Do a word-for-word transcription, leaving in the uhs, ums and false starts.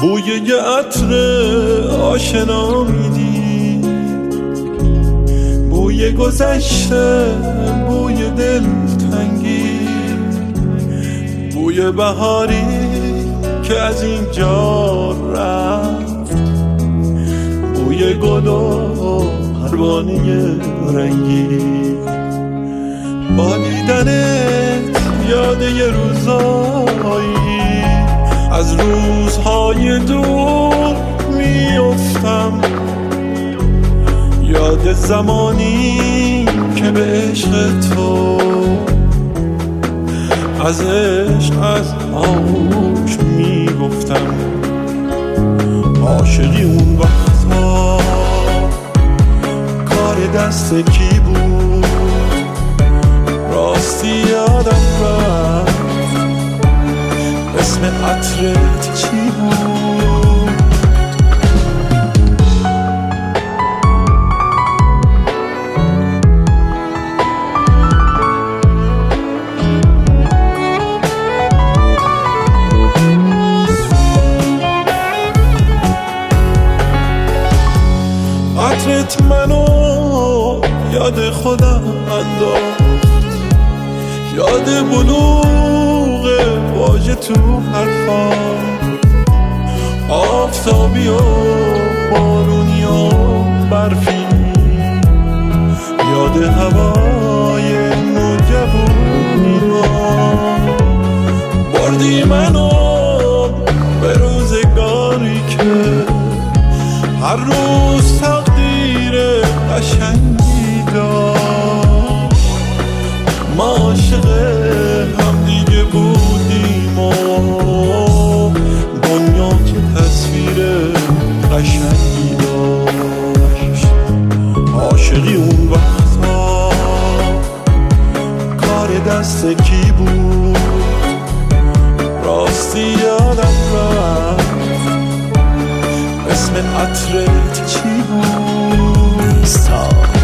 بوی یه عطر آشنا میدی، بوی گذشته، بوی دلتنگی، بوی بهاری که از اینجا رفت، بوی گل و پروانه رنگی. با دیدنت یاد یه روزایی از روزهای دور میافتم، یاد زمانی که به عشق تو از عشق از آغوش میگفتم. عاشقی اون وقتا کار دست کی بود؟ راستی یادم رفت اسم عطرت چی بود؟ عطرت منو یاد خودم انداخت، یاد بلوغ واژه تو حرفام، آفتابی و بارونی و برفی، یاد هوای نوجوانی ما. بردی منو به روزگاری که هر روز تقدیر قشنگی داشت، ما عاشق هم دیگه بودیم و دنیا که تصویر قشنگی داشت. عاشقی اون وقتا کار دست کی بود؟ راستی یادم رفت اسم عطرت چی بود؟